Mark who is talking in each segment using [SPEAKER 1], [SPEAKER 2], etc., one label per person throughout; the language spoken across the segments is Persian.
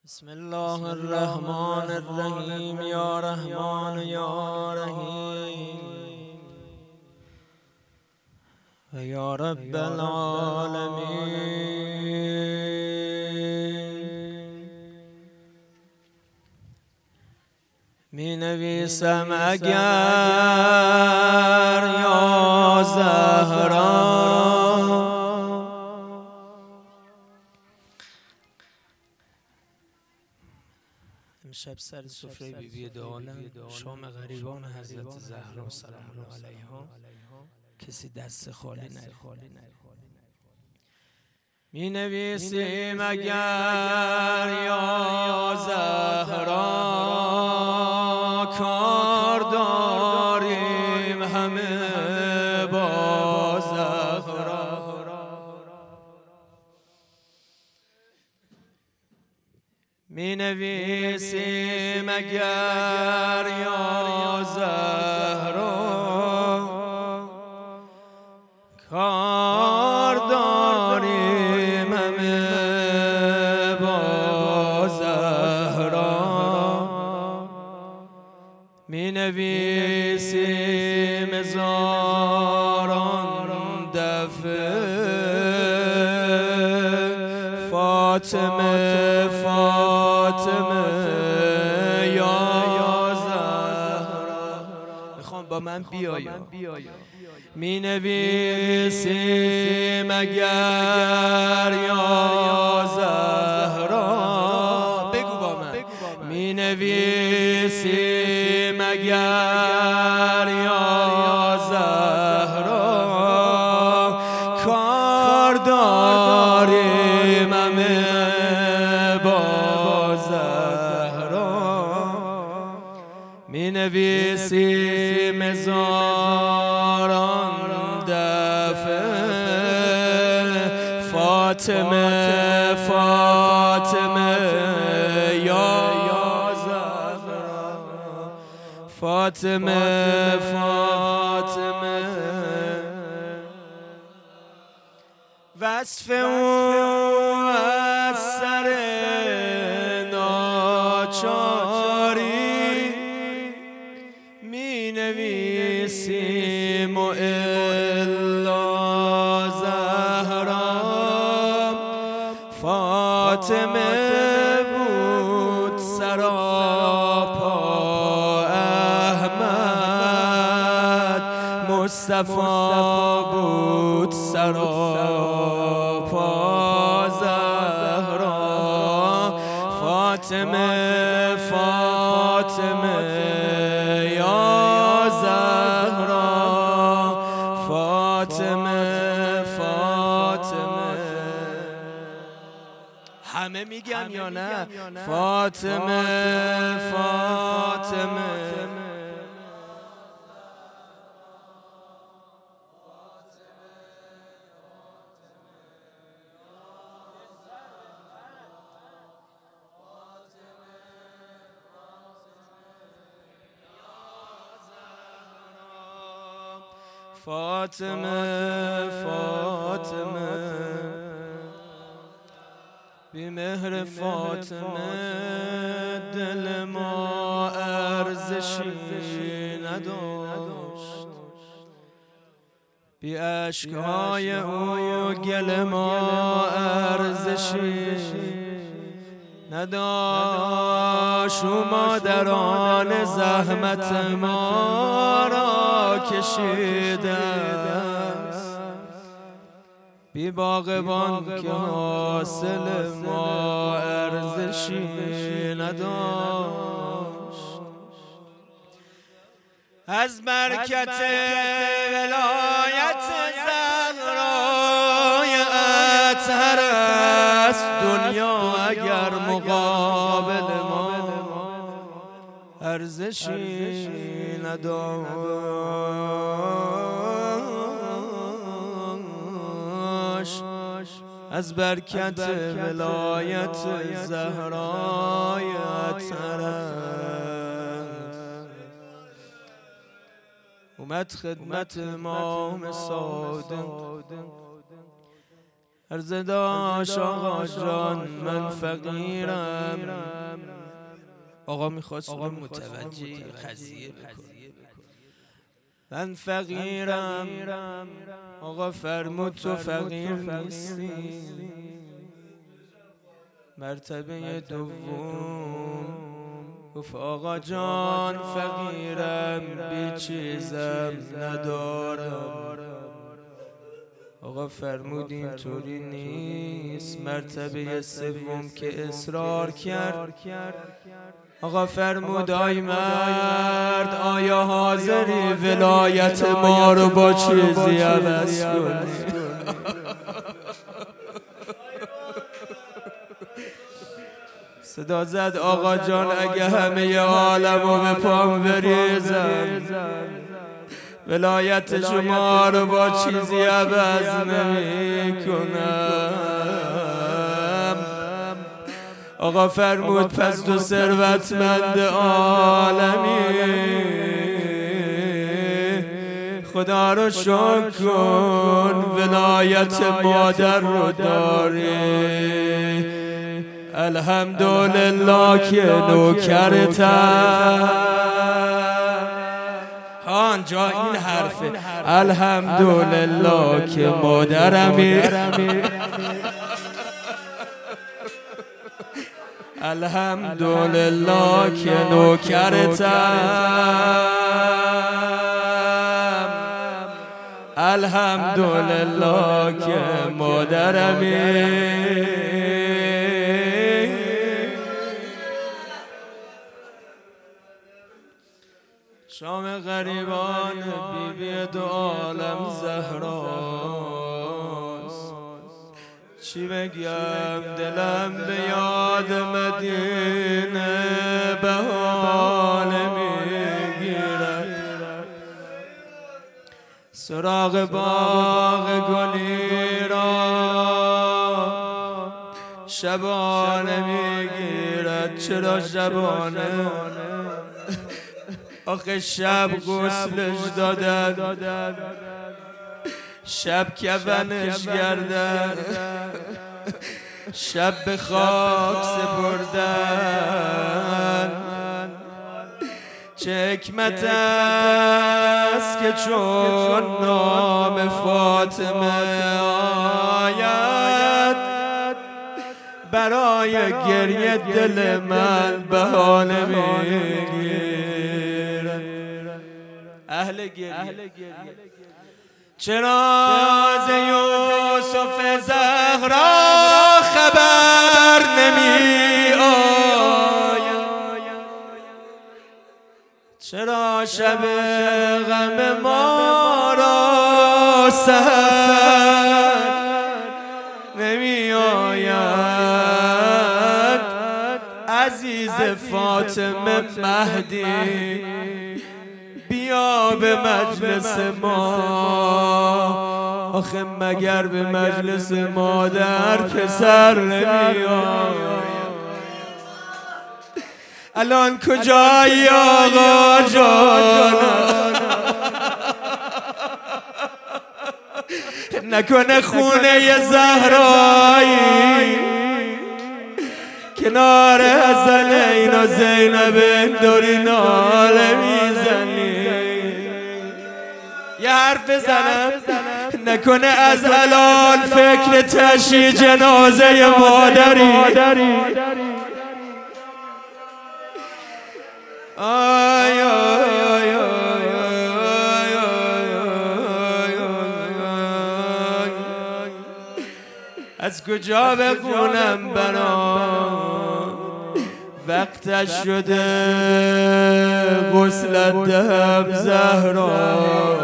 [SPEAKER 1] بسم الله الرحمن الرحیم یا رحمان یا رحیم و یا رب العالمین. می نویسم اگر یا زهرا امشب سر سفره بیبی دو عالم شام غریبان حضرت زهرا سلام الله علیها کسی دست خالی نره. می نویسیم اگر یا زهرا کار داریم همه با زهرا. می نویسیم اگر یا زهرا کار داریم همه با زهرا. می نویسیم هزاران دفعه فاطمه فاطمه یا زهرا. میخوام با من بیایم. می نویسیم اگر یا زهرا بگو با من. می نویسیم اگر یا زهرا کار داریم همه با زهرا. می نویسیم هزاران دفعه فاطمه فاطمه یا زهرا. فاطمه فاطمه وصف او از سر ناچاری می نویسیم و الا زهرا. فاطمه بود سراپا احمد مصطفی بود سراپا زهرا. فاطمه فاطمه یا زهرا. فاطمه فاطمه همه میگم یا نه؟ فاطمه فاطمه فاطمه فاطمه بی مهر فاطمه دل ما ارزشی نداشت. بی اشکهای او گل ما ارزشی نداشت. او مادران زحمت ما را کشیده است. بی باغبان که حاصل ما ارزشی نداشت. از برکت ولایت زهرای اطهر است دنیا اگر مقابل ما ارزشی نداشت. از برکت ولایت زهرای اطهر اومد خدمت امام صادق عرض داشت آقا جان من فقیرم. آقا میخواست اون متوجه قضیه بکنه. من فقیرم. آقا فرمود تو فقیر نیستی. مرتبه دوم گفت آقا جان فقیرم بی چیزم ندارم. آقا فرمود این طوری نیست. مرتبه سوم که اصرار کرد آقا فرمود آی مرد آیا حاضری ولایت ما رو با چیزی عوض کنی؟ صدا زد آقا جان اگه همه عالمو به پام بریزم ولایت شما رو با چیزی عوض نمی کنم. آقا فرمود پس تو ثروتمند عالمی خدا رو شکر کن ولایت مادر رو داری. الحمدلله که نوکرتم. آنجا این حرفه الحمدلله که مادرمی. الحمدلله که نوکرتم. الحمدلله که مادرمی. شام غریبان بیبی دو عالم زهراست. چی بگم دلم به یاد مدینه بهانه میگیرد. سراغ باغ گلی را شبانه میگیرد. چرا شبانه؟ آخه شب غسلش دادن شب کفنش کردن شب به خاک سپردن. چه حکمت است که چون نام فاطمه آید برای گریه دل من بهانه میگیرد. اهل گریه چرا از یوسف زهرا خبر نمی آید؟ چرا شب غم ما را سحر نمی آید؟ عزیز فاطمه مهدی بیا به مجلس ما. آخه مگر به مجلس مادر پسر نمیاد؟ الان کجایی آقا جان؟ نکنه خونه زهرایی کنار حسنین و زینب داری ناله میزنی. یه حرف بزنم نکنه از الان فکر تشییع جنازه مادری. آی آی آی از کجا بخونم برام وقتش شده غسلت دهم زهرا.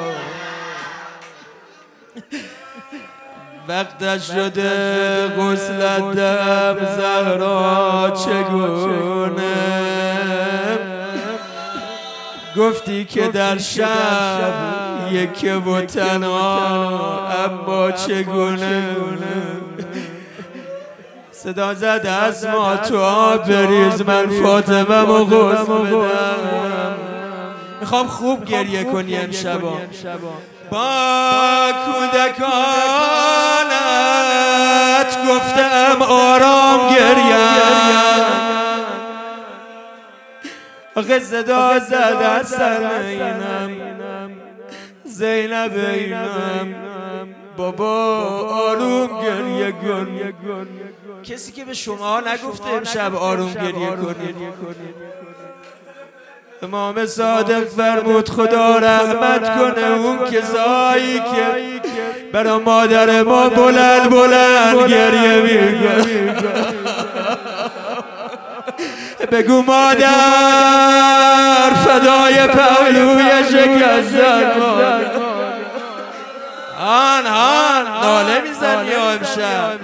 [SPEAKER 1] وقتش شده غسلت دهم زهرا. چگونه گفتی که در شب یک و تنها اما چگونه؟ صدا زد اسما تو آب بریز من فاطمه مو غسل بدم. میخوام خوب گریه کنی امشبا. با کودکانت گفتم آرام گریم، آخه صدا زد حسن اینم زینب اینم بابا آروم گریه کن. کسی که به شما نگفته امشب آروم گریه کنید. امام صادق فرمود خدا رحمت کنه اون کسایی که برای مادر ما بلند بلند گریه میکنه. بگو مادر فدای پهلوی شکستن هان ناله میزنی یا امشب.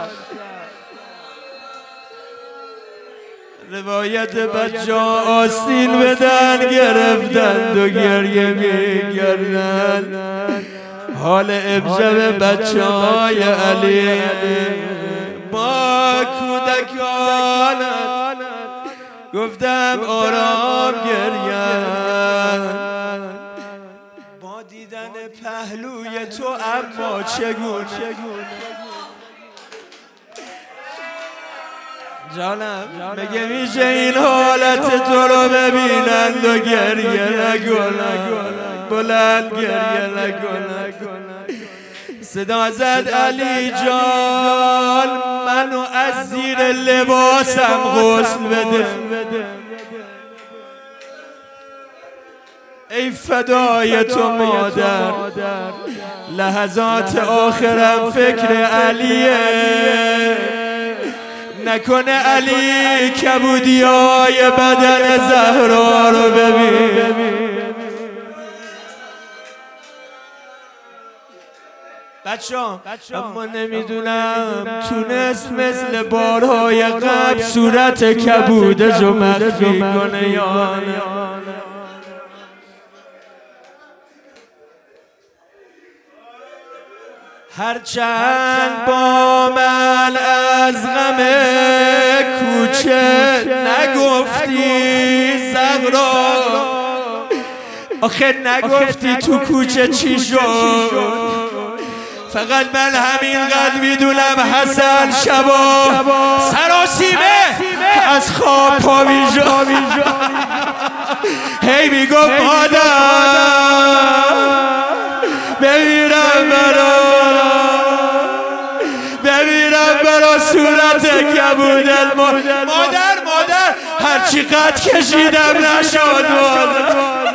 [SPEAKER 1] روایت بچه ها آستین بدن گرفتند و گریه میگردن. حال امشب بچه های علی با کودکانت گفتم آرام گریم. با دیدن پهلوی تو اما چگونه جانم مگه میشه این حالت تو رو ببینند و گریه نکنند، بلند گریه نکنند. صدا زد علی جان منو از زیر لباسم غسل بده. ای فدای تو مادر لحظات آخرم فکر علیه، نکنه علی کبودیای بدن زهرا رو ببین. بچه‌ها اما نمیدونم تونست مثل بارهای قبل صورت کبودش رو مخفی کنه یا نه. هرچند با من از غم کوچه نگفتی زهرا، آخه نگفتی تو کوچه چی شد. فقط من همینقدر میدونم حسن شبا سراسیمه از خواب پا میشد. هی میگفت مادر بمیرم برا صورت کبودت. مادر هرچی قد کشیدم نشد مادر.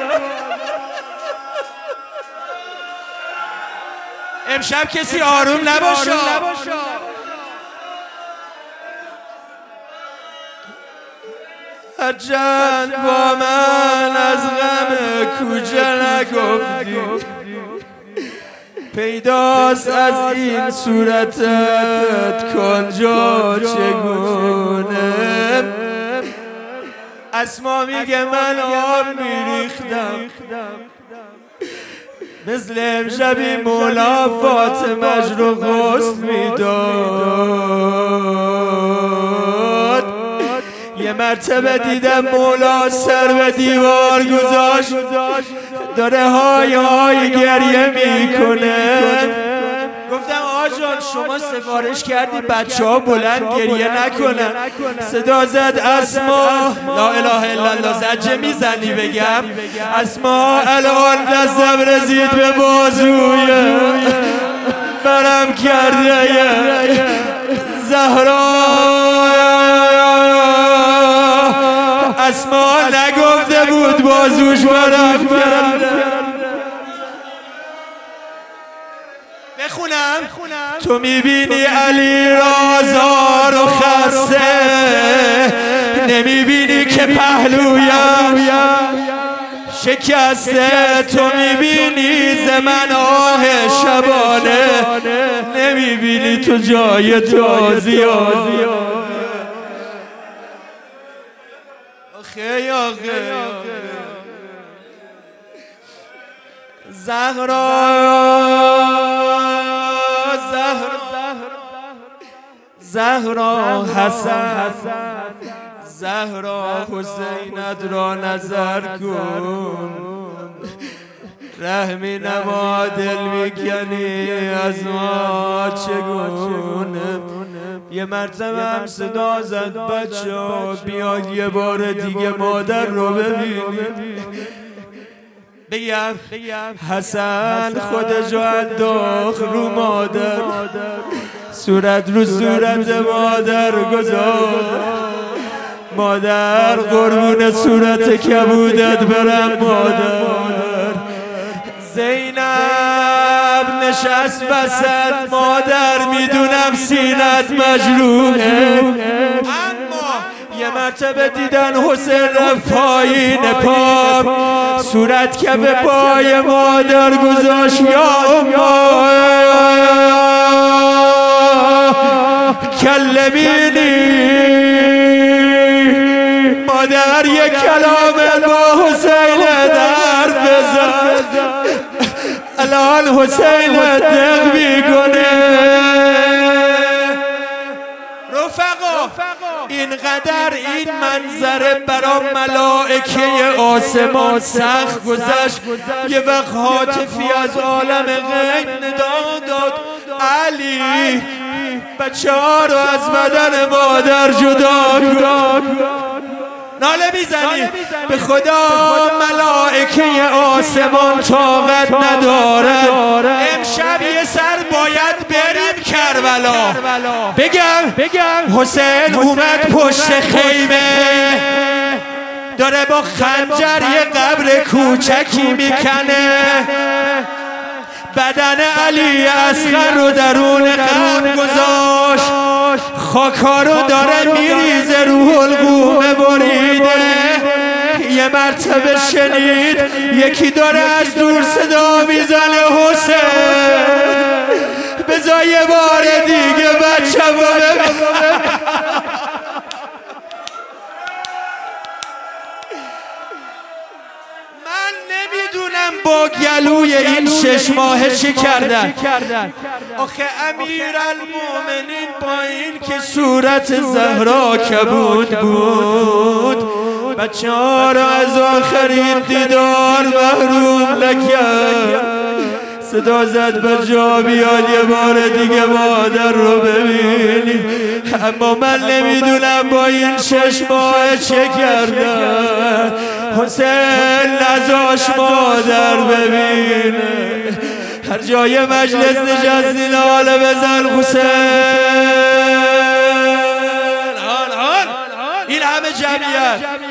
[SPEAKER 1] امشب کسی آروم نباشه. هرچند با من از غم کوچه نگفتی، پیداست از این صورتت کجا چگونه. اسما میگه من آب میریختم مثل امشبی مولا فاطمه‌اش رو غسل میداد. یه مرتبه دیدم مولا سر به دیوار گذاشت داره های گریه میکنه. گفتم آجان شما سفارش کردی بچه ها بلند گریه نکنن. صدا زد اسما لا اله الا الله. زجه میزنی بگم اسما الان دستم رسید به بازوی برم کرده زهرا. اسما نگفته بود بازوش برم کرده. بخونم تو میبینی علی رازار و خسته، نمیبینی که پهلویم شکسته. تو میبینی ز من آه شبانه، نمیبینی تو جای تو زیاده. زهرا حسن زهرا حسینت را نظر کن. رحمی نما دل میکنی از ما چگونه. یه مرتبه هم صدا زد بچه بیاد یه بار دیگه مادر رو ببینید. بگم حسن خودش رو انداخت رو مادر، صورت رو صورت مادر گذاشت. مادر قربون صورت کبودت برم مادر. زینب نشست وسط، مادر میدونم سینت مجروحه، اما یه مرتبه دیدن حسین رفت پایین پام، صورت کف پای مادر گذاشت. یا اما کلمینی، مادر یک کلام با حسین در بزن، الان حسین دق میکنه. رفقا اینقدر این منظره برا ملائکه آسمان سخت گذشت. یه وقت هاتفی از عالم غیب ندا داد علی بچه ها رو از بدن مادر جدا کن. ناله میزنی به خدا ملائکه آسمان طاقت ندارن. امشب یه سر باید بریم کربلا. بگم حسین اومد پشت خیمه، داره با خنجر یه قبر کوچکی میکنه. بدن علی اصغر رو درون قبر گذاشت، خاکا رو داره میریزه، روح القوم بریده. یه مرتبه شنید یکی داره از دور صدا میزنه حسین بذار یه بار دیگه بچه نمیدونم با گلوی این 6 ماهه چی کردن. آخه امیرالمومنین با این که صورت زهرا کبود بود، بچه ها را از آخرین دیدار محروم نکرد. صدا زد به جا بیاد یه بار دیگه مادر رو ببینید. اما من نمیدونم با این 6 ماه چه کردن. حسین نذاش مادر ببینه. هر جای مجلس نشستی ناله بزن حسین. این همه جمعیت